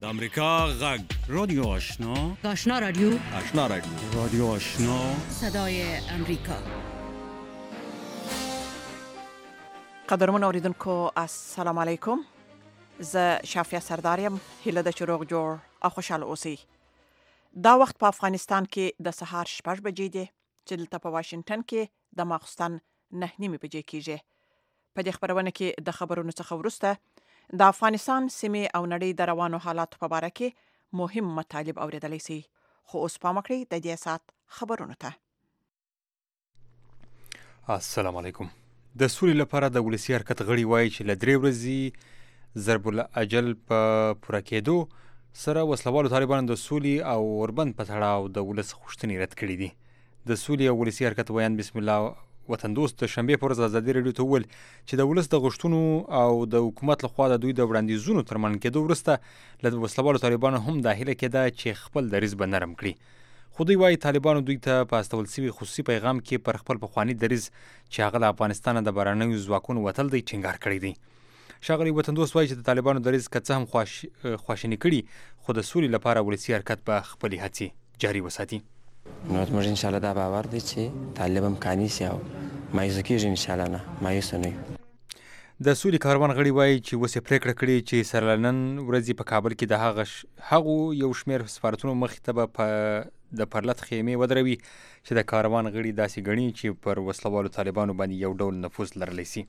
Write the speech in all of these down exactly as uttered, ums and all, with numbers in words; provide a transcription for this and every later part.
امریکا غږ رادیو آشنا آشنا رادیو آشنا رادیو رادیو آشنا صدای امریکا. قدرمن اوریدونکو السلام علیکم. زه شافیه سرداریم. هیله ده چې روغ جوړ او خوشاله اوسئ. دا وخت په افغانستان کې د سهار شپږ بجې دي چې دلته په واشنگټن کې د ماخوستن نه نیمې بجې کیږي. په دې خبرونه کې د خبرونو څخه وروسته د افغانستان سیمې او نړۍ د روانو حالاتو په اړه کې مهم مطالب اوریدلی شئ. خو اوس پام وکړئ د دې سات خبرونو ته. السلام علیکم. د سولې لپاره د ولسي حرکت غړي وایي چې له درې ورځې ضرب الاجل په پوره کېدو سره وسلوالو طالبانو د سولې او اوربند په تړاو د ولس غوښتنې رد کړي دي. د سولې او ولسي حرکت ویان بسم الله وطن دوست د شنبې په ورځ ازادي راډیو ته وویل چې د ولس د غوښتنو او د حکومت لخوا د دوی د وړاندیزونو تر منل کېدو وروسته له وسلوالو طالبانو هم دا هیله کېده چې خپل دریځ به نرم کړي. خو دوی وایي طالبانو دوی ته په استول سوي خصوصي پیغام کې پر خپل پخواني دریځ چې هغه له افغانستانه د بهرنیو ځواکونو وتل دی ټینګار کړی دی. ښاغلي وطن دوست وایي چې د طالبانو دریځ که څه هم خواشیني کړي خو د سولې لپاره ولسي حرکت به خپلې هڅې جاري وساتي. نو موږ ان شاء الله دا باور دی چې طالب هم کانی سي او مایوسه کېږي. ان شاء الله نه مایوسه نه یو. د سولې کاروان غړي وایي چې اوس یې پرېکړه کړې چې سره له نن ورځې په کابل کې د هغه هغو یو شمېر سفارتونو مخې ته به په د پرلت خیمې ودروي چې د کاروان غړي داسې ګڼي چې پر وسلوالو طالبانو باندې یو ډول نفوذ لرلی سي.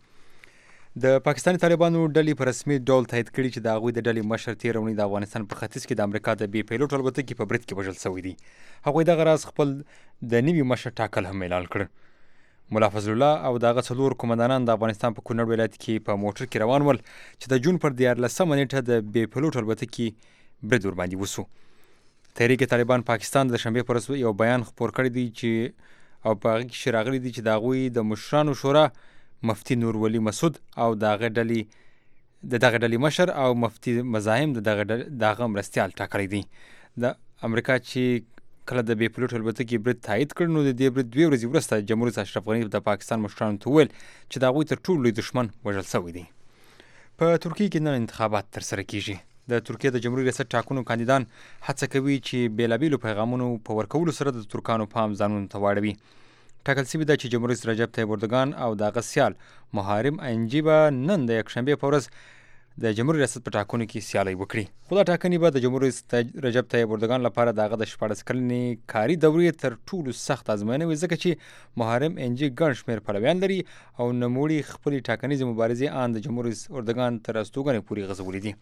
د پاکستاني طالبانو ډلې په رسمي ډول تایید کړي چې د هغوی د ډلې مشر تېره اونۍ د افغانستان په ختیځ کې د امریکا د بې پیلوټ الوتکې په برید کې وژل شوی دی. هغوی دغه راز خپل د نوي مشر ټاکل هم اعلان کړ. ملا فضل الله او د هغه څلور قومندانان د افغانستان په کونړ ولایت کې په موټر کې روان ول چې د جون پر دیارلسمه نیټه د بې پیلوټ الوتکې برید ورباندې وسو. تحریک طالبان پاکستان د شنبې په ورځ یو بیان خپور کړی دی چې او په هغه کې راغلی دی چې د هغوی د مشرانو شورا مفتي نور ولی مسعود او د هغه ډلې د دغه ډلې مشر او مفتي مزاحم د دغه دغه مرستیال ټاکلی دی. د امریکا چې کله د بې پیلوټ الوتکې برید تایید کړ نو د دې برید دوې ورځې وروسته جمهور رئیس اشرف غني د پاکستان مشرانو ته وویل چې د هغوی تر ټولو لوی دښمن وژل شوی دی. په ترکیه کې نن انتخابات ترسره کیږي. د ترکیه د جمهوریت ریاست ټاکنو کاندیدان هڅه کوي چې بېلابېلو پیغامونو په ورکولو سره د ترکانو پام ځانونو ته واړوي. ټاکل شوي ده چې جمهور رئیس رجب طیب اردوګان او د هغه سیال محارم انجي به نن د یکشنبې په ورځ د جمهور ریاست په ټاکنو کې سیالي وکړي. خو دا ټاکنې به د جمهور رئیس رجب طیب اردوګان لپاره د هغه د شپاړس کلنې کاري دورې تر ټولو سخت ازموینه وي ځکه چې محارم انجي ګڼ شمېر پلویان لري او نوموړي خپلې ټاکنیزې مبارزې ان د جمهور رئیس اردوګان تر استوګنې پورې غځولې دي.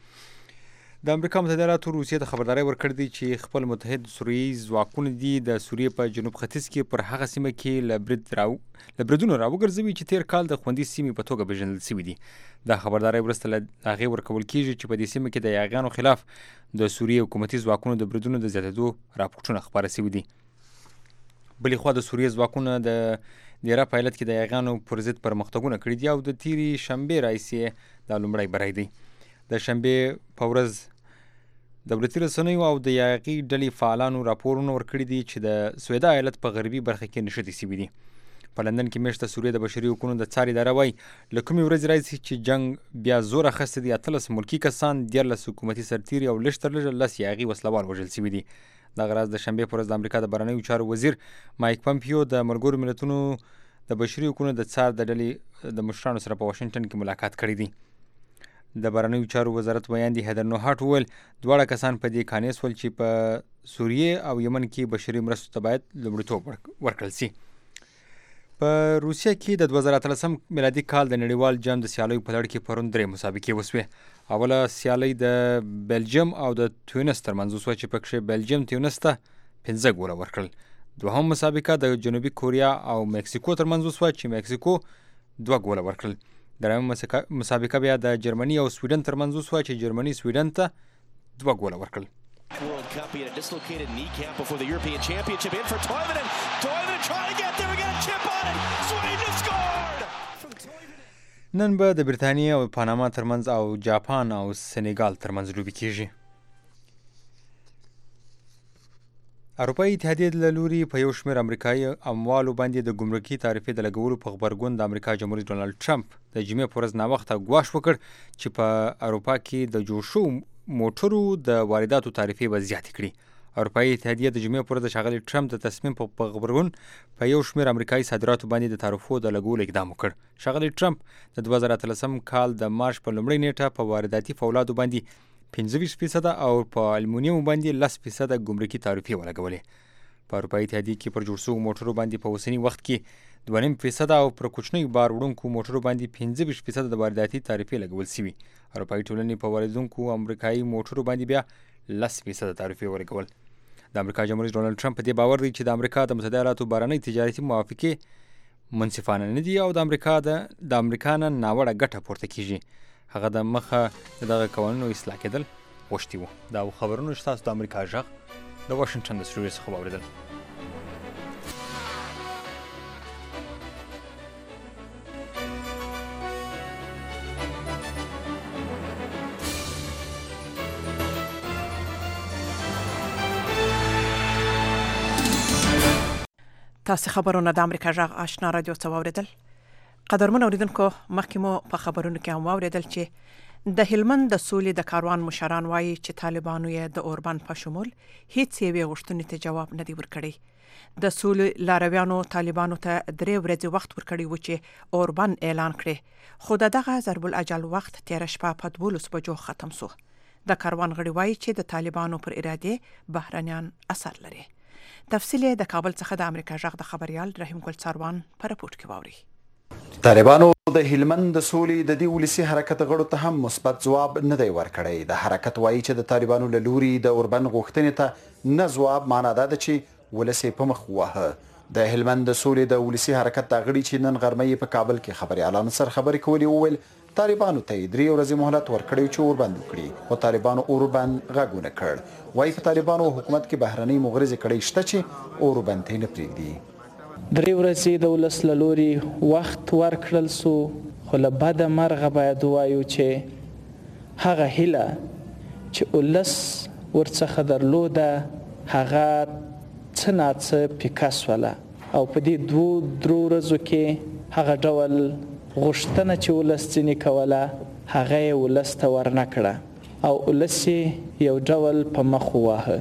د امریکا متحده ایالاتو روسیې ته خبرداری ورکړې دی چې خپل متحد سوریې ځواکونه دي د سوریې په جنوب ختیځ کې پر هغه سیمه کې له برید راو له بریدونو راوګرځوي چې تیر کال د خوندي سیمې په توګه پیژندل شوي دي. دا خبرداری وروسته له هغې ورکول کېږي چې په دې سیمه کې د یاغیانو خلاف د سوریې حکومتي ځواکونو د بریدونو د زیاتېدو راپورټونه خپاره شوي دي. بلې خوا د سوریې ځواکونه د دیره په ایالت کې د یاغیانو پر ضد پرمختګونه کړي دي او د تیرې شنبې راهیسې دا لومړی بری دی. د شنبې په ورځ دولتي رسنیو او د یاغي ډلې فعالانو راپورونه ورکړي دي چې د سویدا ایالت په غربي برخه کې نښتې شوي دي. په لندن کې میاشت د سوریې د بشري حقوقو د څار اداره وایي له کومې ورځې راځي چې جنګ بیا زور اخیستی دی اتلس ملکي کسان دیارلس حکومتي سرتیري او لږ تر لږه لس یاغي وسلوال وژل شوي دي. دغه راز د شنبې په ورځ د امریکا د بهرنیو چارو وزیر مایک پمپیو د ملګرو ملتونو د بشري حقوقو د څار د ډلې د مشرانو سره په واشنګټن کې ملاقات کړی دی. د بهرنیو چارو وزارت ویان دی هیدر نوهاټ وویل دواړه کسان په دې قانع شول چې په سوریې او یمن کې بشري مرستو ته باید لومړیتوب ورکړل شي. په روسیه کې د دوه زره اتلسم میلادي کال د نړیوال جام د سیالیو په لړ کې پرون درې مسابقې وسوې. اوله سیالۍ د بلجیم او د تونس ترمنځ وسوه چې پکښې بلجیم تونس ته پنځه ګوله ورکړل. دوهم مسابقه د جنوبي کوریا او مکسیکو ترمنځ وسوه چې مکسیکو دوه ګوله ورکړل. درېیمه مسابقه بیا د جرمني او سویډن ترمنځ وسوه چې جرمني سویډن ته دوه ګوله ورکړل. نن به د بریتانیا او پاناما ترمنځ او جاپان او سنیګال ترمنځ لوبې کیږي. اروپایي اتحادیې له لوري په یو شمېر امریکایي اموالو باندې د ګمرکي تعرفې د لګولو په غبرګون د امریکا جمهور رئیس ډونالډ ټرمپ د جمعې په ورځ ناوخته ګواښ وکړ چې په اروپا کې د جوړ شوو موټرو د وارداتو تعرفې به زیاتې کړي. اروپایي اتحادیه د جمعې پر ورځ د ښاغلي ټرمپ د تصمیم په غبرګون په یو شمېر امریکایي صادراتو باندې د تعرفو د لګولو اقدام وکړ. ښاغلي ټرمپ د دوه زره اتلسم کال د مارچ په لومړۍ نیټه په وارداتي فولادو باندې پنځه ویشت فیصده او په المونیم باندې لس فیصده ګمرکي تعرفې ولګولې. په اروپایي اتحادیه کې پر جوړ شویو موټرو باندې په اوسني وخت کې دوه نیم فیصده او پر کوچنیو بار وړونکو موټرو باندې پنځه ویشت فیصده د وارداتي تعرفې لګول شوي. اروپایي ټولنې په واردونکو امریکایي موټرو باندې بیا لس فیصده تعرفې ولګول. د امریکا جمهور رئیس ډونالډ ټرمپ په دې باور دی چې د امریکا د متحده ایالاتو بهرنۍ تجارتي موافقې منصفانه نه دي او د امریکا د د امریکا نه ناوړه ګټه پورته کیږي. هغه د مخه د دغه قوانینو اصلاح کېدل غوښتي وو. دا خبرونه چې تاسو د امریکا غږ د واشنګټن د سټوډیو څخه واورېدل. تاسو خبرونه د امریکا غږ آشنا رادیو څخه واوریدل. قدرمن اوریدونکو مخکې مو په خبرونو کې هم واوریدل چې د هلمند د سولې د کاروان مشران وایي چې طالبانو یې د اوربند په شمول هیڅ یوې غوښتنې ته جواب نه دی ورکړی. د سولې لارویانو طالبانو ته درې ورځې وخت ورکړی و چې اوربند اعلان کړي، خو دغه ضرب الاجل وخت تیر شپه په دولس بجو ختم سو. د کاروان غړي وایي چې د طالبانو پر اراده بهرنیان اثر لري. تفصیل د کابل څخه د امریکا غږ د خبريال رحیم ګل څاروان په رپورت کې واوري. طالبانو د هلمند د سولې د دې ولسي حرکت غړو ته هم مثبت ځواب نه دی ورکړی. د حرکت وایي چې د طالبانو له لوري د اوربند غوښتنې ته نه ځواب معنا ده چې ولس په مخ ووهه. د هلمند د سولې د ولسي حرکت د غړي چې نن غرمه په کابل کې خبريالانو سره خبرې کولې وویل طالبانو ته درې ورځې مهلت ورکړی چې اوربند وکړي، خو طالبانو اوربند غږونه کړ. وایي په طالبانو حکومت کې بهرنۍ مغرضې کړۍ شته چې اوربند ته نه پرېږدي. درې ورځې د ولس له لوري وخت ورکړل سو، خو له بده مرغه باید ووایو چې هغه هیله چې ولس ورڅخه درلوده هغه څه ناڅه پیکه سوله او په دې دوو درو ورځو کې هغه ډول غوښتنه چې ولس ځینې کوله هغه یې ولس ته ورنه کړه او ولس یې یو ډول په مخ وواهه.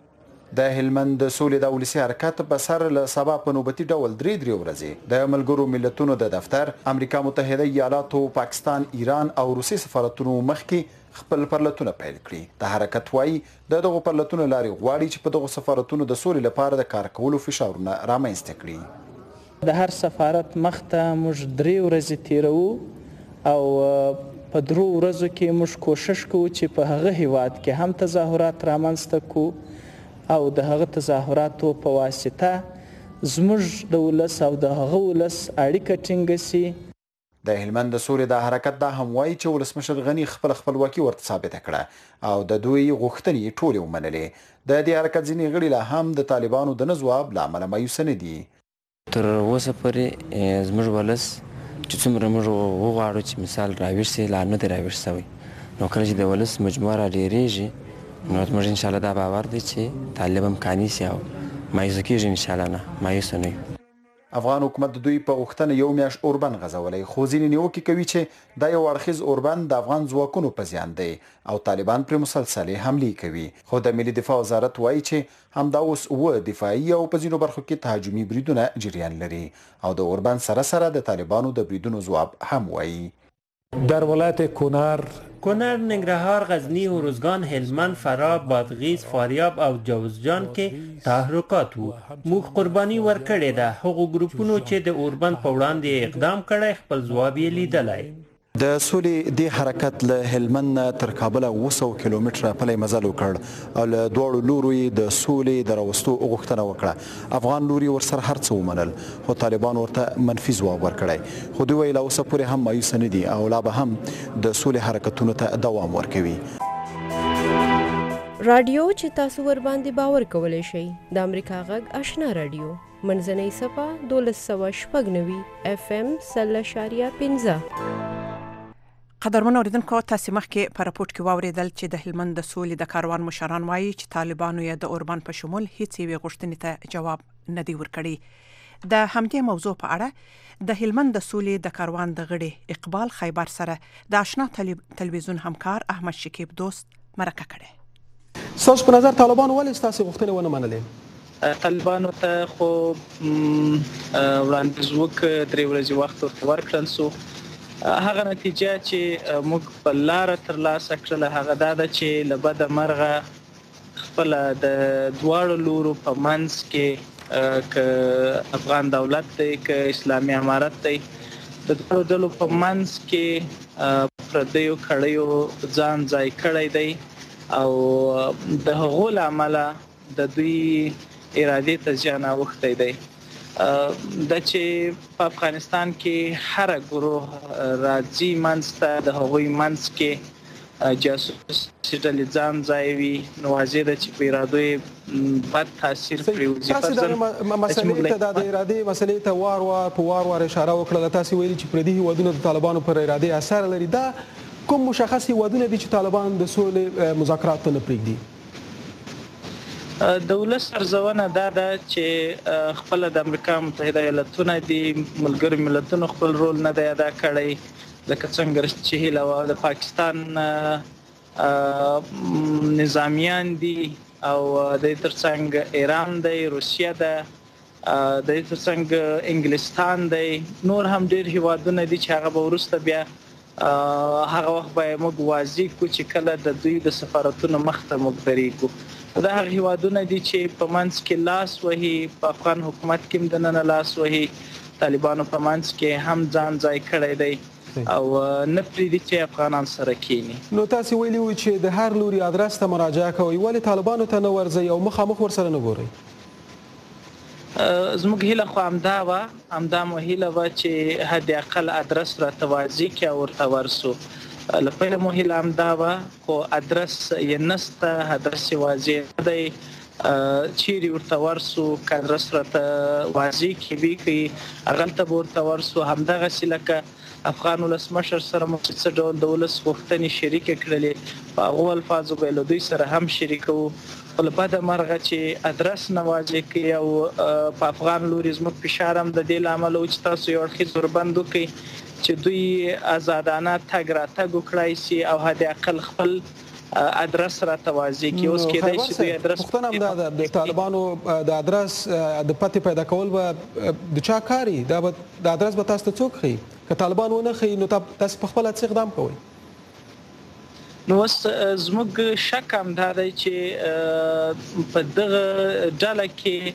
د هلمند د سولې د ولسي حرکت په سر له سبا په نوبتي ډول درې درې ورځې د ملګرو ملتونو د دفتر، امریکا متحده ایالاتو، پاکستان، ایران او روسي سفارتونو مخکې خپل پرلتونه پیل کړي. د حرکت وایي د دغو پرلتونو لارې غواړي چې په دغو سفارتونو د سولې لپاره د کار کولو فشارونه رامنځته کړي. د هر سفارت مخ ته موږ درې ورځې تیرو او په درو ورځو کې موږ کوشش کوو چې په هغه هیواد کې هم تظاهرات رامنځته کوو او د هغه تظاهراتو په واسطه زموږ د ولس او د هغه ولس اړیکه ټینګه سي. د هلمند د سولې د حرکت دا هم وایي چې ولسمشر غني خپل خپلواکي ورته ثابته کړه او د دوی غوښتنې ټولې ومنلې. د دې حرکت ځینې غړي لا هم د طالبانو د نه ځواب له امله مایوسه نه دي. تر اوسه پورې زموږ ولس چې څومره موږ وغواړو چې مثال راویښ سي لا نه دی راویښ سوی، نو کله چې د ولس مجموعه راډېرېږي نو موږ انشاءالله دا باور دی چې طالب امکاني سي او مایوسه کېږي انشاءالله نه مایوسه نه یو. افغان حکومت د دوی په غوښتنه یو میاشت اوربند غځولی، خو ځینې نیوکې کوي چې دا یو اړخیز اوربند د افغان ځواکونو په زیان دی او طالبان پرې مسلسلې حملې کوي. خو د ملي دفاع وزارت وایي چې همدا اوس اووه دفاعي او په ځینو برخو کې تهاجمي بریدونه جریان لري او د اوربند سره سره د طالبانو د بریدونو ځواب هم وایي. در ولایت کنر کنر، ننگرهار، غزنی، هروزگان، هلمند، فراه، بادغیس، فاریاب او جوزجان کې تحرکات وو. موږ قرباني ورکړې ده. هغو ګروپونو چې د اوربند په وړاندې اقدام کړی خپل ځواب یې لیدلی. د سولې د حرکت له هلمند تر کابل اوه سوه کیلومتره پلی مزل وکړ او له دواړو لورو یې د سولې د راوستو غوښتنه وکړه. افغان لوري ورسره هر څه ومنل، خو طالبان ورته منفي ځواب ورکړی. خو دوی ویل اوسه پورې هم مایوسه نه دي او لا به هم د سولې حرکتونو ته دوام ورکوي. رادیو چې تاسو ور باندې باور کولی شئ د امریکا غږ آشنا رادیو منځنۍ صفه دولس سوه شپږ نوي اف ام سل اشاریه پنځه. قدرمن اوریدونکو تاسو مخکې په راپورټ کې واوریدل چې د هلمند د سولې د کاروان مشران وایي چې طالبانو یې د اوربند په شمول هیڅ یوې غوښتنې ته جواب نه دی ورکړی. د همدې موضوع په اړه د هلمند د سولې د کاروان د غړي اقبال خیبر سره د آشنا تلویزیون همکار احمد شکیب دوست مرکه کړې. ستاسو په نظر طالبان ولې ستاسو غوښتنې ونه منلې؟ طالبانو ته خو وړاندیز وکړ، درې ورځې وخت ورته ورکړل سو. هغه نتیجه چې موږ په لاره ترلاسه کړله هغه دا ده چې له بده مرغه خپله د دواړو لورو په منځ کې که افغان دولت دی که اسلامي امارت دی د دواړو ډلو په منځ کې پردیو کړیو ځان ځای کړی دی او د هغو له امله د دوی ارادې ته زیان اوښتی دی. د چې په افغانستان کې هر ګروه راځي منځ ته د هغوی منځ کې جاسوسي ډلې ځان ځای وي نو واضح ده چې په ارادو یې بد تاثیر پرېوځي. تاسې دغه مسلې ته د ارادې مسلې ته وار وار په وار وار اشاره وکړله. تاسې ویلي چې پردي هیوادونه د طالبانو پر ارادې اثر لري. دا کوم مشخص هیوادونه دي چې طالبان د سولې مذاکرات ته نه پرېږدي؟ د ولس ارزونه دا ده چې خپل د امریکا متحده ایالتونه دي ملګرو ملتونو خپل رول نه دی ادا کړی لکه څنګه چې هیله وه. د پاکستان نظامیان دي او د دې ترڅنګ ایران دی، روسیه ده، د دې ترڅنګ انګلستان دی، نور هم ډېر هیوادونه دي چې هغه به وروسته بیا هغه وخت به موږ واضح کړو چې کله د دوی د سفارتونو مخ ته موږ درېږو. دا هغه هیوادونه دي چې په منځ کې لاس وهي، په افغان حکومت کې هم دننه لاس وهي، طالبانو په منځ کې هم ځان ځای کړی دی او نه پرېږدي چې افغانان سره کینی. نو تاسې ویلي وو چې د هر لوري ادرس ته مراجعه کوئ، ولې طالبانو ته نه ورځئ او مخامخ ورسره نه ګورئ؟ زموږ هیله خو همدا وه، همدا مو هیله وه چې حد اقل ادرس راته واضح کړي او ورته ورسو. له پیله مو هیله همدا وه خو ادرس یې نسته، ادرس یې واضح نه دی. چیرې ورته ورسو که ادرس راته واضح کړي کړي هغلته به ورته ورسو. همدغسې لکه افغان ولسمشر سره مو څه ډول د ولس غوښتنې شریکې کړلې په هغو الفاظو به یې له دوی سره هم شریکوو. خو له بده مرغه چې ادرس نه واضح کړي او په افغان لوري زموږ فشار هم د دې له امله و چې تاسو یو اړخیز وربند وکړئ چې دوی آزادانه تګ راتګ وکړای شي او حد اقل خپل ادرس راته واضح کړي. اوس کېدای شي دوی ادرس پوښتنه همدا ده د طالبانو د ادرس د پتې پیدا کول به د چا کاري؟ دا به د ادرس به تاسو ته څوک ښیي؟ که طالبان ونه ښیي نو تاسو په خپله څه اقدام کوئ؟ نو اوس زموږ شک هم دا دی چې په دغه ډله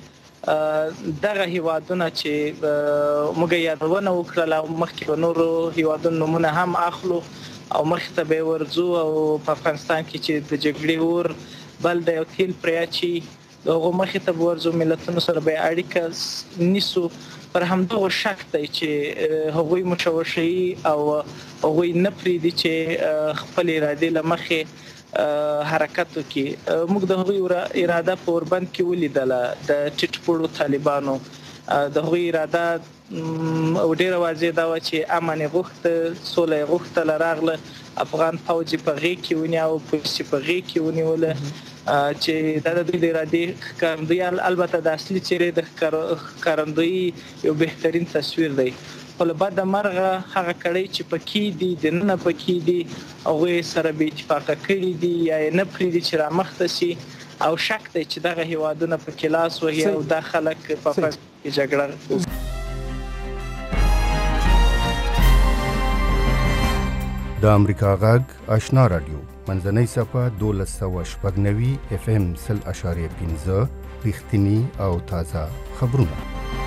کې دغه هیوادونه چې موږ یادونه وکړله او مخکې به نورو هیوادونو نومونه هم اخلو او مخې ته به یې ورځو او په افغانستان کې چې د جګړې اور بل دی او تیل پرې اچي د هغو مخې ته به ورځو، ملتونو سره به یې اړیکه نیسو. پر همدغه شک دی چې هغوی مشوشوي او هغوی نه پرېږدي چې خپل ارادې له مخې حرکت وکړي. موږ د هغوی اراده په اوربند کې ولیدله د ټیټ پوړو طالبانو. د هغوی اراده ډېره واضح دا وه چې امن یې غوښته، سوله یې غوښتله، راغله افغان پوځ یې په غېږ کې ونیو او پولیس یې په غېږ کې ونیوله چې دا د دوی د ارادې ښکارندوی، البته د اصلي څېرې د ښکارندویي یو بهترین تصویر دی. خو له بده مرغه هغه کړۍ چې پکې دي دننه پکې دي هغوی سره بې اتفاقه کړي دي یا یې نه پرېږدي چې رامخته شي او شک دی چې دغه هیوادونه پکې لاس وهي او دا خلک په افغانستان کې جګړه. د امریکا غږ آشنا رادیو منځنۍ صفحه دولس سوه شپږ نوي اف ام سل اشاریه پنځه رښتیني او تازه خبرونه.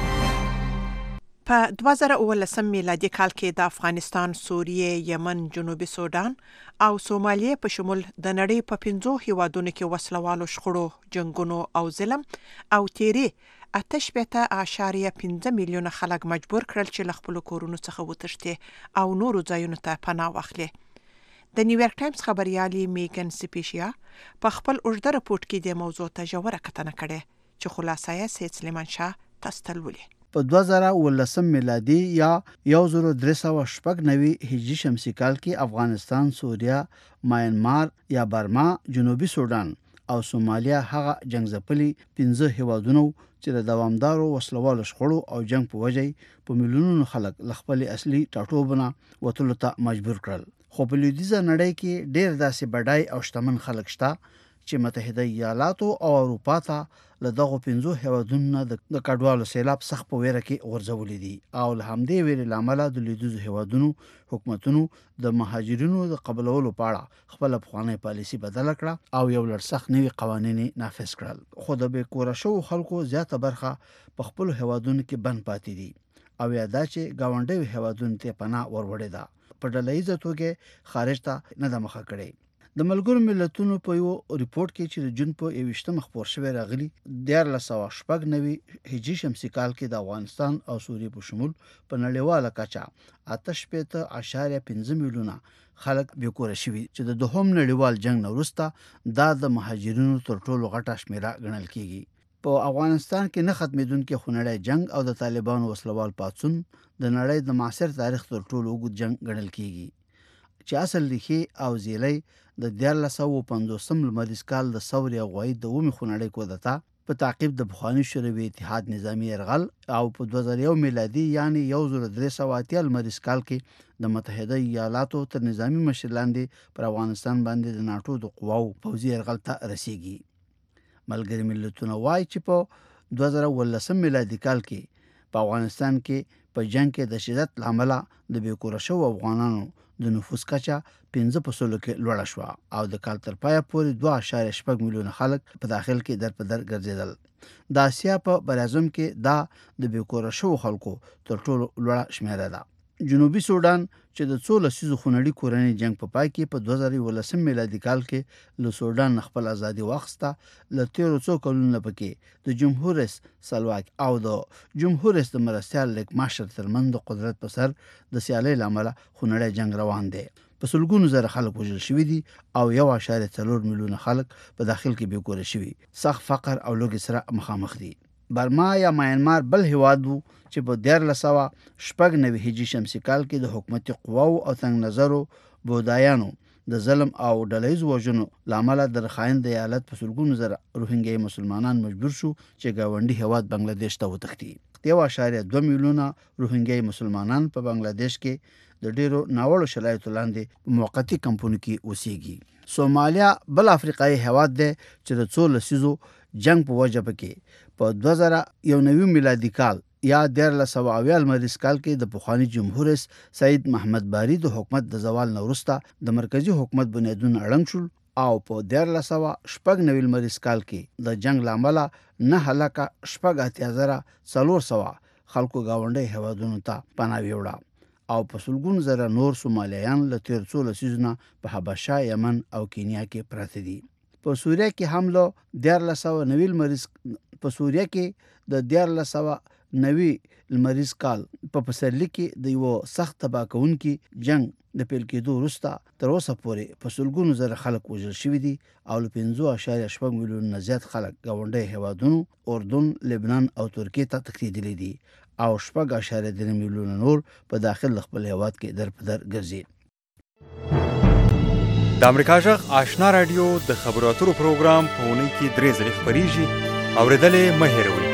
په دوه زره اوولسم میلادي کال کې د افغانستان، سوریې، یمن، جنوبي سودان او سومالیې په شمول د نړۍ په پنځو هیوادونو کې وسلوالو شخړو، جنګونو او ظلم او تیرې اته شپېته اعشاریه پنځه میلیونه خلک مجبور کړل چې له خپلو کورونو څخه وتښتي او نورو ځایونو ته پناه واخلي. د نیویارک ټایمز خبریالي میګن سپیشیا په خپل اوږده رپورټ کې د موضوع ته ژوره کتنه کړې چې خلاصه یې سید سلیمان شاه تاسو ته لولي. په دوه زره اوولسم میلادي یا یو زر درې سوه شپږ نوي هجري شمسي کال کې افغانستان، سوریا، ماینمار یا برما، جنوبي سودان او سومالیا هغه جنگ ځپلي پنځه هیوادونه چې د دوامدارو وسلوالو شخړو او جنگ په وجه په میلیونونو خلک له خپل اصلي ټاټوبونه وتلو ته مجبور کړل. خو په لویدیځه نړۍ کې ډېر داسې بډای او شتمن خلک شته چې متحده ایالاتو او اروپا ته له دغو پنځو هیوادونو نه د کډوالو سیلاب سخت په ویره کې غورځولي دي او له همدې ویرې له امله د لویدیځو هیوادونو حکومتونو د مهاجرینو د قبولولو په اړه خپله پخوانۍ پالیسي بدله کړه او یو لړ سخت نوي قوانین نافذ کړل خو د بېکوره شوو خلکو زیاته برخه په خپلو هیوادونو کې بند پاتې دي او یا دا چې ګاونډیو هیوادونو ته پناه وروړې ده په ډله ییزه توګه خارج ته نه ده مخه کړې د ملګرو ملتونو په یو ریپورت کې چې د جون په یویشتمه خپور شوی راغلی دیارلس سوه شپږ نوي هجري شمسي کال کې د افغانستان او سوریې په شمول په نړیواله کچه اته شپېته اعشاریه پنځه میلیونه خلک بېکوره شوي چې د دوهم نړیوال جنګ نه وروسته دا د مهاجرینو تر ټولو غټه شمېره ګڼل کېږي په افغانستان کې نه ختمېدونکي خونړی جنګ او د طالبانو وسلوال پاڅون د نړۍ د معاصر تاریخ تر ټولو اوږد جنګ ګڼل کېږي چې اصل ریښې او زیلی د دیارلس سوه پنځوسم لمریز کال د ثورې اغوایي د اومې خونړۍ کودتا په تعقیب د پخواني شوروي اتحاد نظامي یرغل او په دوه زره یو میلادي یعنې یو زره درې سوه اتیا لمریز کال کې د متحده ایالاتو تر نظامي مشر لاندې پر افغانستان باندې د ناټو د قواو پوځي یرغل ته رسیږي ملګري ملتونه وایي چې په دوه زره اوولسم میلادي کال کې په افغانستان کې په جنګ کې د شدت له امله د بېکوره شوو افغانانو د نفوس کچه پنځه په سلو کې لوړه شوه او د کال تر پایه پورې دوه اعشاریه شپږ میلیونه خلک په داخل کې در په در ګرځېدل د اسیا په براعظم کې دا د بېکوره شوو خلکو تر ټولو لوړه شمېره ده جنوبي سودان چې د څو لسیزو خونړي کورني جنگ په پای کې په دوه زره یولسم میلادي کال کې له سودان خپل ازادي واخیسته له تیرو څو کلونو پکې د جمهور رئیس سلواک او د جمهور رئیس د مرستیال لیک ماشر ترمن د قدرت په سر د سیالۍ له امله خونړی جنگ روان دی په سلګونو زره خلک وژل شوي دي او یو اعشاریه څلور میلیونه خلک په داخل کې بېکوره شوي سخت فقر او لوږې سره مخامخ دي برما یا ماینمار بل هیواد وو چې په دیارلس سوه شپږ نوي هجري شمسي کال کې د حکومتي قواو او تنګ نظرو بودایانو د ظلم او ډلهییزو وژنو له امله د رخاین د ایالت په سلګونو زره روهینګیا مسلمانان مجبور شو چې ګاونډي هیواد بنګلادیش ته وتښتي یو اعشاریه دوه میلیونه روهینګیا مسلمانان په بنګلادیش کې د ډیرو ناوړو شرایطو لاندې په موقتي کمپونو کې اوسېږي سومالیا بل افریقایي هیواد دی چې د څو لسیزو جنگ په وجه پکې په دوه زره یو نوي میلادي کال یا دیارلس سوه اویا لمریز کال کې د پخواني جمهور رئیس سید محمد باري د حکومت د زوال نه وروسته د مرکزي حکومت بنیادونه اړنګ شول او په دیارلس سوه شپږ نوي لمریز کال کې د جنگ له امله نه هلاکه شپږ اتیا زره څلور سوه خلکو ګاونډي هیوادونو ته پناه یوړه او په سلګونو زره نور سومالیایان له تېر څو لسیزو نه په حبشه یمن او کینیا کې پراته دي په سوریه کې هم له دیارلس سوه نوي لمریز په سوریه کې د دیارلس سوه نوي لمریز کال په پسرلي کې د یو سخت تباه کوونکي جنگ د پیل کېدو وروسته تر اوسه پورې په سلګونو زره خلک وژل شوي دي او له پنځو اعشاریه شپږ میلیونه نه زیات خلک ګاونډي هیوادونو اردن لبنان او ترکیې ته تښتېدلي دي او شپږ اعشاریه درې میلیونه نور په داخل خپل هیواد کې در په در ګرځي د امریکا غږ آشنا رادیو د خبرو اترو پروګرام په اونۍ کې درې ځلې خپرېږي اورېدل مه هېروئ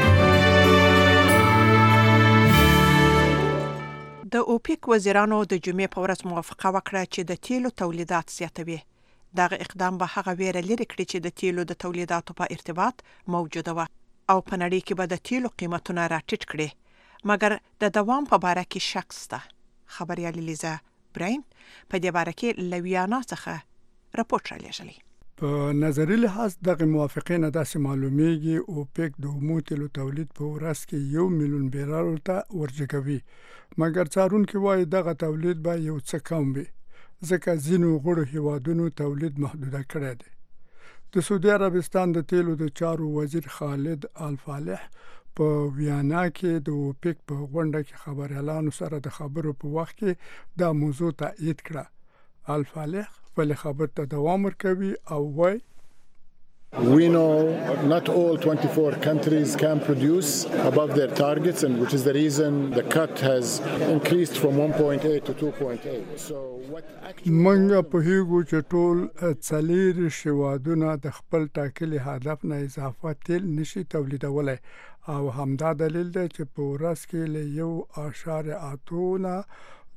د اوپیک وزیرانو د جمعې په ورځ موافقه وکړه چې د تیلو تولیدات زیاتوي دغه اقدام به هغه ویره لري کړي چې د تیلو د تولیداتو په ارتباط موجوده وه او په نړۍ کې به د تیلو قیمتونه راټیټ کړي مګر د دوام په باره کې شک شته خبريال لیزا براین په دې باره کې له ویانا څخه راپورټ رالیږلی په نظري لحاظ دغه موافقې نه داسې معلومیږي اوپیک د اومو تیلو تولید په ورځ کې یو میلیون بیرل ته ورجګوي مګر څارونکي وایي دغه تولید به یو څه کم وي ځکه ځینو غړو هیوادونو تولید محدوده کړی دی د سعودي عربستان د تیلو د چارو وزیر خالد الفالح په ویانا کې د اوپیک په غونډه کې خبريالانو سره د خبرو په وخت کې دا موضوع تایید کړه الفالح خپل خبر ته دوام ورکوي او وایي We know not all twenty-four countries can produce above their targets, and which is the reason the cut has increased from one point eight to two point eight. So what actually منګه په هیغو چې ټول څلیر شوادونه د خپل ټاکلي هدف نه اضافه تیل نشي تولیدولای او همدا دلیل دی چې په ورځ کې له یو اعشاریه اتو نه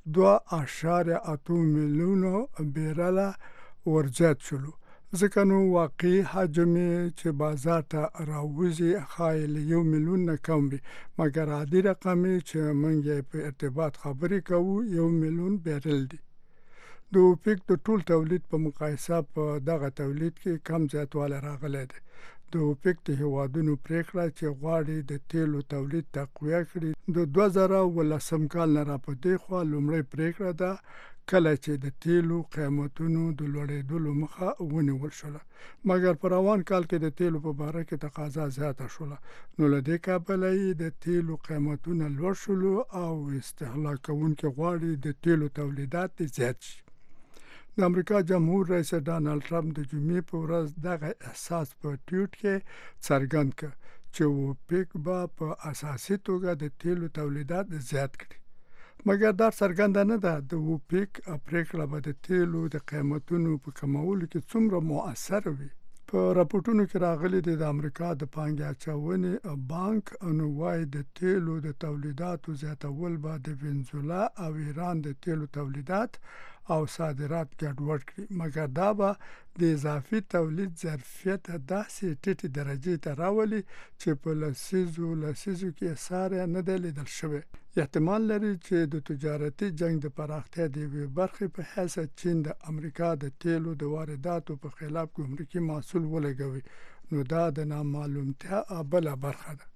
دوه اعشاریه اته میلیونو بیرله ورزیات شلو. ځکه نو واقعي حجم چې بازار ته راوځي ښایي له یو میلیون نه کم وي، مګر عادي رقم چې موږ یې په ارتباط خبرې کوو یو میلیون بیرل دی. د اوپیک د ټول تولید په مقایسه په دغه تولید کې کم زیاتوالی راغلی دی. د اوپیک د هیوادونو پریکړه چې غواړي د تیلو تولید تقویه کړي د دوه زره اوولسم کال نه را په دې خوا لومړۍ پریکړه ده کله چې د تیلو قیمتونو د لوړېدلو مخه ونیول شوله، مګر په روان کال کې د تیلو په باره کې تقاضا زیاته شوله، نو له دې کبله یې د تیلو قیمتونه لوړ شولو او استهلاک کوونکي غواړي د تیلو تولیدات زیات شي. د امریکا جمهور رئیس ډانلډ ټرمپ د جمعې په ورځ دغه احساس په ټویټ کې څرګند کړ چې اوپیک به په اساسي توګه د تیلو تولیدات زیات کړي، مګر دا څرګنده نه ده د اوپیک پریکړه به د تیلو د قیمتونو په کمولو کې څومره مؤثره وي. په راپورټونو کې راغلي دي د امریکا د پانګې اچونې بانک نو وایي د تیلو د تولیداتو زیاتول به د وینزولا او ایران د تیلو تولیدات او صادرات ګډوډ کړي، مګر دا به د اضافي تولید ظرفیت داسې ټیټې درجې ته راولي چې په لسیزو لسیزو کې اثار نه دی لیدل شوی. احتمال لري چې د تجارتي جنگ د پراختیا د یوې برخې په حیث چین د امریکا د تیلو د وارداتو په خلاف ګمرکي محصول ولګوي، نو دا د نامعلومتیا بله برخه ده.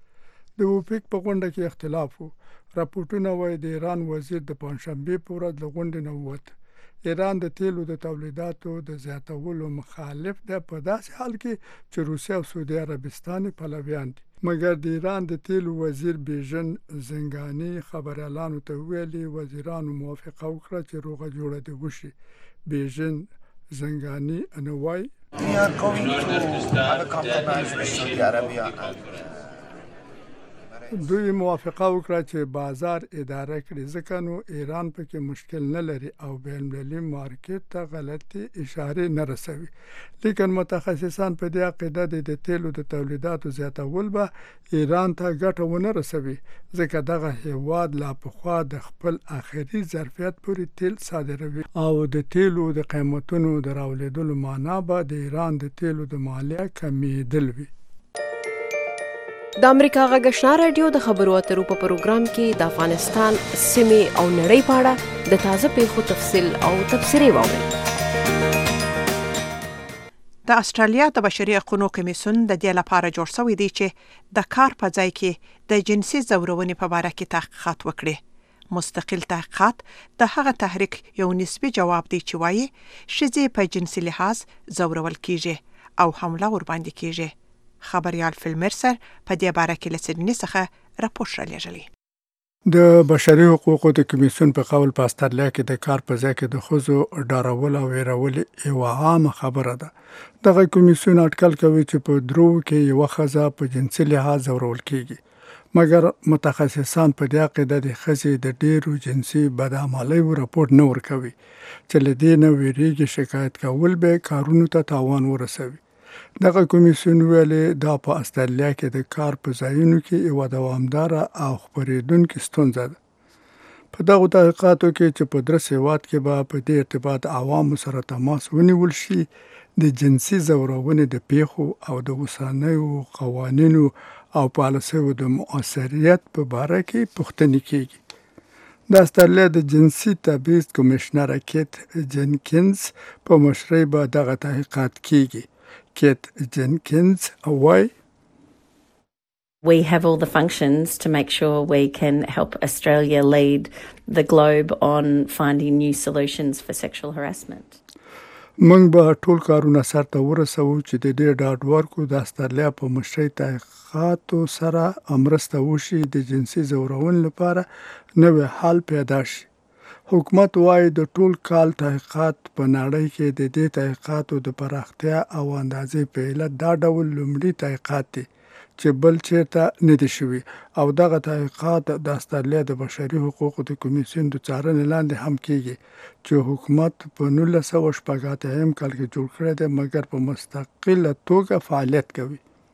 د اوپیک په غونډه کې اختلاف و. راپورټونه وایي د ایران وزیر د پنجشنبې په ورځ له غونډې نه ووت. ایران د تیلو د تولیداتو د زیاتولو مخالف ده په داسې حال کې چې روسیه او سعودي عربستان پلویان دي، مګر د ایران د تیلو وزیر بیژن زنګاني خبریالانو ته ویلي وزیرانو موافقه وکړه چې روغه جوړه دې وشي. بیژن زنګاني نه وایي دوی موافقه وکړه چې بازار اداره کړي، ځکه نو ایران پکې مشکل نه لري او بین المللي مارکیټ ته غلطي اشارې نه رسوي. لیکن متخصصان په دې عقیده دي د تیلو د تولیداتو زیاتول به ایران ته ګټه ونه رسوي، ځکه دغه هیواد لا پخوا د خپل آخري ظرفیت پورې تیل صادروي او د تیلو د قیمتونو د راولېدلو معنا به د ایران د تیلو د مالیه کمیدل وي. د امریکا غږ آشنا رادیو د خبرو اترو په پروګرام کې د افغانستان سیمې او نړۍ په اړه د تازه پیښو تفصیل او تبصرې واورئ. د استرالیا د بشري حقوقو کمیسیون د دې لپاره جوړ شوی دی چې د کار په ځای کې د جنسي ځورونې په اړه کې تحقیقات وکړي. مستقل تحقیقات د هغه تحریک یو نسبي جواب دی چې وایي ښځې په جنسي لحاظ ځورول کیږي او حمله ورباندې کیږي. خبريال فیلمرسر په دې باره کې له سیدني څخه راپور رالیږلی. د بشري حقوقو د کمیسیون په قول په استرالیا کې د کار په ځای کې د ښځو ډارول او ویرول یوه عامه خبره ده. دغه کمیسیون اټکل کوي چې په درو کې یوه ښځه په جنسي لحاظ ځورول کیږي، مګر متخصصان په دې عقیده دي ښځې د ډیرو جنسي بدعملیو راپور نه ورکوي چې له دې نه ویریږي شکایت کول به کارونو ته تاوان ورسوي. دغه کمیسیون ویلي دا په استرالیا کې د کار په ځایونو کې یوه دوامداره او خپرېدونکې ستونزه ده. په دغو تحقیقاتو کې چې په درس هېواد کې به په دې ارتباط عوامو سره تماس ونیول شي، د جنسي ځورونې د پیښو او د اوسنیو قوانینو او پالیسیو د مؤثریت په باره کې پوښتنې کیږي. د استرالیا د جنسي تبعیض کمیشنر کیت جنکینز په مشرۍ به دغه تحقیقات کیږي. Kate Jenkins, away. We have all the functions to make sure we can help Australia lead the globe on finding new solutions for sexual harassment. موږ به ټول کارونه سرته ورسوو چې د دې ډاډ ورکو د استرالیا په مشرۍ تحقیقاتو سره مرسته وشي د جنسي ځورونې لپاره نوې حل پیدا شي. حکومت وايي د ټول کال تحقیقات په نړۍ کې د دې تحقیقاتو د پراختیا او اندازې په علت دا ډول لومړي تحقیقات دي چې بل چېرته نه دي شوي او دغه تحقیقات د استرالیا د بشري حقوقو د کمیسیون د څارنې لاندې هم کیږي چې حکومت په نولس سوه شپږ اتیا کال کې جوړ کړی دی، مګر په مستقله توګه فعالیت کوي.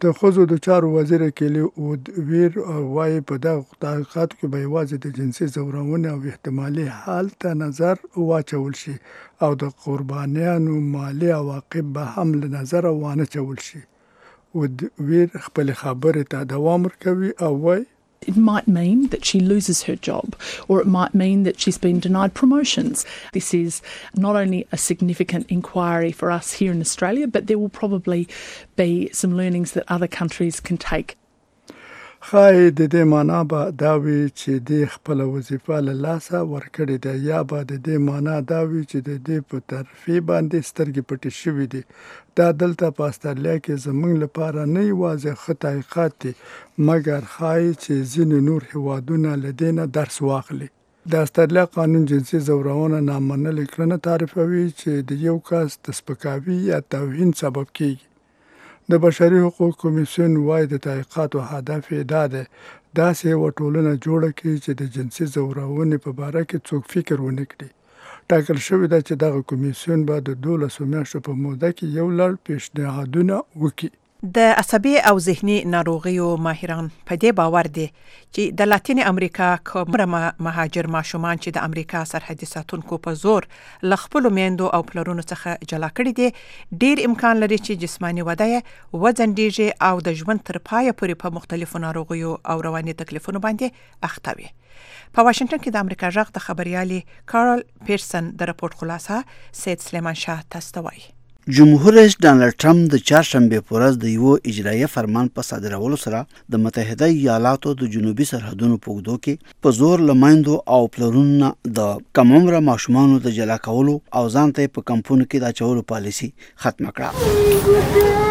د ښځو د چارو وزیر کیلی اودویر وایي په دغه تحقیقاتو کې به یوازې د جنسي ځورونې او احتمالي حال ته نظر واچول شي او د قربانیانو مالي عواقب به هم له نظره وانه چول شي. اودویر خپل خبرې ته دوام ورکوي او وایي It might mean that she loses her job, or it might mean that she's been denied promotions. This is not only a significant inquiry for us here in Australia, but there will probably be some learnings that other countries can take. خای د دې معنا به دا وي چې د خپل وظیفه له لاسه ورکړې ده یا به د دې معنا دا وي چې د دې په ترفیع باندې سترګې پټې شوې دي. دا دلته په استرالیا کې زموږ لپاره نه یوازې ښه تحقیقات دي مګر ښایي چې ځینې نور هیوادونه له دې نه درس واخلي. د استرالیا قانون جنسي ځورونه نامنلې کړنه تعریفوي چې د یو کس د سپکاوي یا توهین سبب کیږي. د بشري حقوق کمیسیون وايي د تحقیقاتو هدف یې دا دی داسې یوه ټولنه جوړه کړي چې د جنسي ځورونې په باره کې څوک فکر ونه کړي. ټاکل شوې ده چې دغه کمیسیون به د دولسو میاشتو په موده کې یو لړ پیشنهادونه وکړي. د عصبي او ذهني ناروغیو ماهران په دې باور دي چې د لاتین امریکا کومره مهاجر ماشومان چې د امریکا سرحدي ساتونکو په زور له خپلو میندو او پلرونو څخه جلا کړي دي ډیر امکان لري چې جسماني وده یې وځنډیږي او د ژوند تر پایه پورې په مختلفو ناروغیو او رواني تکلیفونو باندې اخته وي. په واشنگټن کې د امریکا غږ د خبريالي کارل پیرسن د راپور خلاصه سید سلیمان شاه تاسو وایي. جمهور رئیس ډانلډ ټرمپ د چهارشنبه په ورځ د یو اجرایه فرمان په صادرولو سره د متحده ایالاتو د جنوبي سرحدونو په اوږدو کې په زور له میندو او پلرونو د کم عمره ماشومانو د جلا کولو او ځان ته په کمپونو کې د اچولو پالیسي ختمه کړه.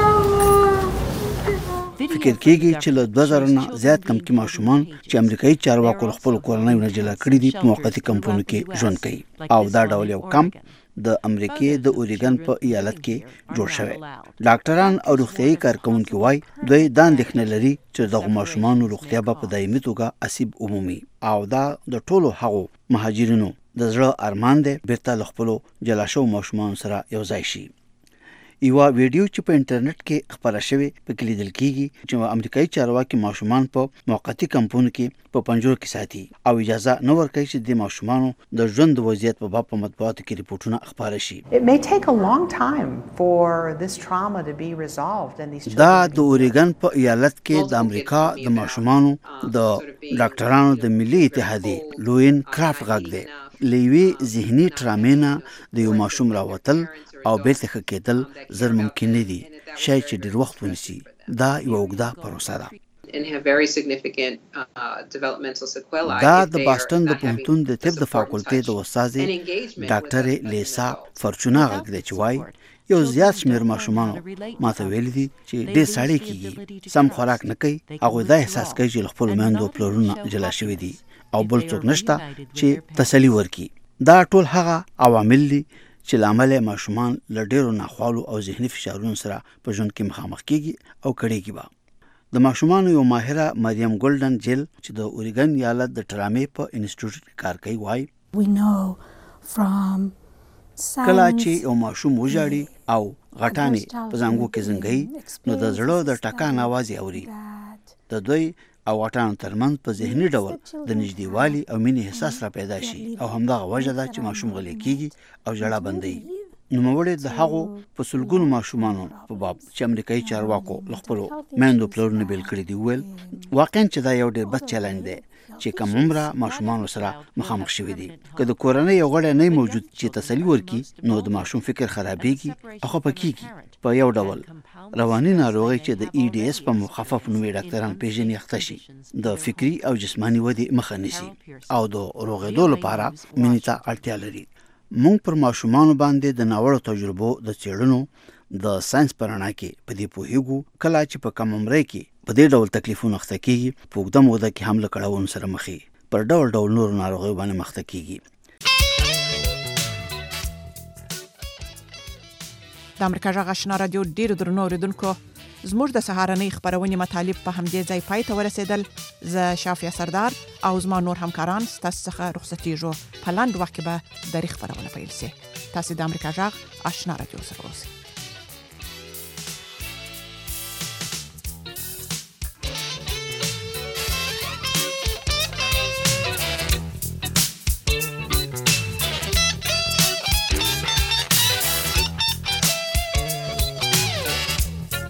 فکر کېږي چې له دوه زره نه زیات کمکي ماشومان چې امریکایي چارواکو له خپلو کورنیو نه جلا کړي دي په موقتي کمپونو کې ژوند کوي او دا ډول یو کمپ د امریکای د اوریګن په ایالت کې جوړ شوی. ډاکټران او روغتیايي کارکونکي وایي دوی دا اندېښنه لري چې دغه ماشومانو روغتیا به په دایمي توګه اسیب عمومي او دا د ټولو هغو مهاجرینو د زړه ارمان دی بیرته له خپلو جلا شوو ماشومانو سره یو ځای شي. یوه ویډیو چې په انټرنیټ کې خپره شوې په کې لیدل کېږي چې امریکایي چارواکي ماشومان په موقتي کمپونو کې په پنجرو کې ساتي او اجازه نه ورکوي چې د ماشومانو د ژوند د وضعیت په باب په مطبوعاتو کې ریپورټونه خپاره شي. دا د اوریګن په ایالت کې د امریکا د ماشومانو د ډاکټرانو د ملي اتحادیې لوین کرافټ غږ دی. له یوې ذهني ټرامې نه د یو ماشوم راوتل او بیرته ښه کېدل زر ممکن نه دي شاید چې ډېر وخت ونیسي. دا یوه اوږده پروسه ده. دا د باستون د پوهنتون د طب د فاکولټې د استادې ډاکټرې لیسا فرچونا غږ دی چې وایي یو زیات شمېر ماشومانو ماته ویلي دي چې ډېر ساړی کېږي سم خوراک نه کوي هغوی دا احساس کوي چې له خپلو میندو او پلرونو جلا شوي دي او بل څوک نشته چې تسلي ورکړي. دا ټول هغه عوامل دي چې له امله ماشومان له ډېرو ناخوالو او ذهني فشارونو سره په ژوند کې مخامخ کېږي او کړېږي به. د ماشومانو یو ماهره مریم ګولډن جیل چې د اوریګن ایالت د ټرامې په انسټیټیوټ کې کار کوي وایي کله چې یو ماشوم وژاړي او غټانې په زانګو کې زنګوي نو د زړه د ټکان اواز یې اوري. د دوی او غټانو ترمنځ په ذهني ډول د نږدېوالي او مینې احساس را پیدا شي او همدغه وجه ده چې ماشوم غلی کېږي او ژړا بندوي. نوموړی د هغو په سلګونو ماشومانو په باب چې امریکایي چارواکو له خپلو میندو پلرونو بیل کړي دي وویل واقعا چې دا یو ډېر بد چلنج دی چې کم عمره ماشومانو سره مخامخ شوي دي. که د کورنۍ یو غړی نه موجود چې تسلي ورکړي نو د ماشوم فکر خرابېږي او خفه کېږي. په یو ډول رواني ناروغۍ چې د ای ډي اس په مخفف نومې ډاکټران پیژني اخته شي د فکري او جسماني ودې مخه نیسي او د روغېدو لپاره مینې ته اړتیا لري. موږ پر ماشومانو باندې د ناوړو تجربو د څېړنو د ساينس په رڼا کې په دې پوهېږو کله چې په کم عمرۍ کې په دې ډول تکلیفونه اخته کېږي په اوږده موده کې هم له کړاوونو سره مخ پر ډول ډول نورو ناروغیو باندې مخته کېږي. د امریکا غږ آشنا رادیو ډېرو درنو اورېدونکو زموږ د سهارنۍ خپرونې مطالب په همدې ځای پای ته ورسېدل. زه شافیه سردار او زما نور همکاران ستاسو څخه رخصتېږو. په لنډ وخت کې به درې خپرونه پیل شي. تاسو د امریکا غږ آشنا رادیو سره اوسئ.